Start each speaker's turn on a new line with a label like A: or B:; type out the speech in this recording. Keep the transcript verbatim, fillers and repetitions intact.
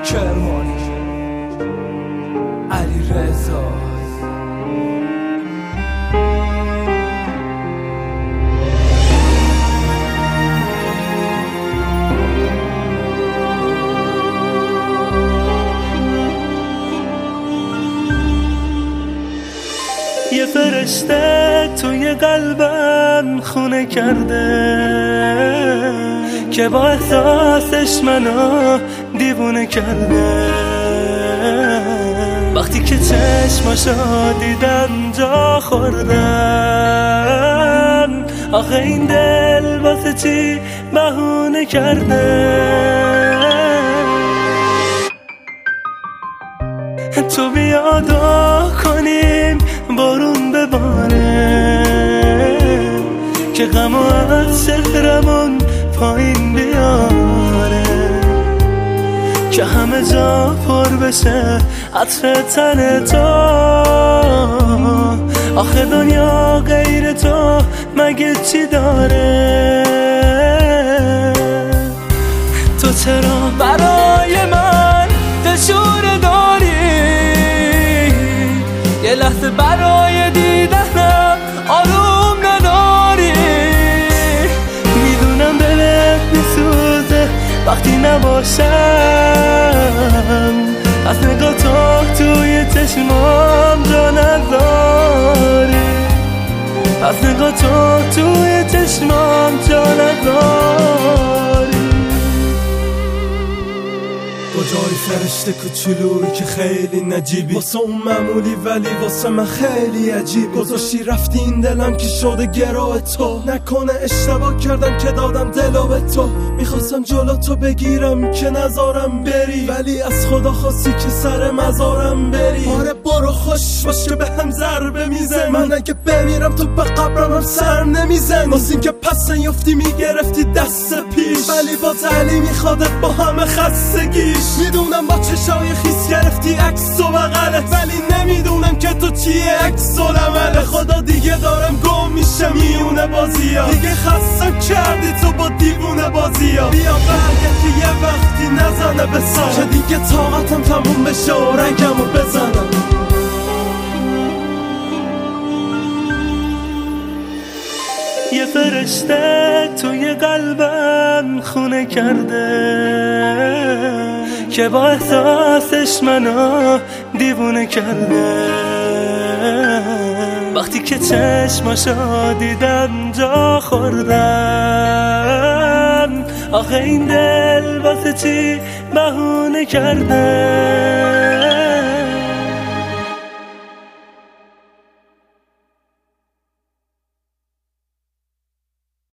A: کرمانی علی رضا.
B: یه فرشته توی قلبم خونه کرده که با احساسش منو دیوونه کرده. وقتی که چشماشو دیدم جا خوردم، آخه این دل واسه چی بهونه کرده. تو بیا دعا کنیم بارون بباره که غم و از شهرمون پایین بیاره، که همه جا پر بشه عطر تن تو. آخه دنیا غیر تو مگه چی داره؟ تو چرا برای من دشوره داری؟ یه لحظه برای دیدنم آروم نداری؟ میدونم دلت میسوزه وقتی نباشم، از نگاه تو توی چشمام جا نداری، از نگاه تو توی چشمام جا نداری.
A: کجای فرشته کوچولویی که خیلی نجیبی، واسه اون معمولی ولی واسه من خیلی عجیبی. گذاشتی رفتی این دلم که شده گروه تو، نکنه اشتباه کردم که دادم دلو به تو. میخواستم جلو تو بگیرم که نذارم بری، ولی از خدا خواستی که سر مزارم بری. آره برو خوش باش که به هم ضربه میزنی، من اگه بمیرم تو به قبرم هم سر نمیزنی. واسه این که پس نیفتی میگرفتی دست پیش، ولی با علی میخوادت با همه خستگیش. میدونم با چشای خیس گرفتی عکس و بغلت، ولی نمیدونم که تو چیه عکس العملت. خدا دیگه دارم گم میشه میونه بازیا، دیگه خستم کردی تو با دیوونه بازیا. بیا برگرد که یه وقتی نزنه به سر، که دیگه طاقتم تموم بشه و رنگمو بزنم.
B: یه فرشته توی قلبم خونه کرده که با احساسش منو دیوونه کرده. وقتی که چشماشو دیدم جا خوردم، آخه این دل واسه چی بهونه کرده.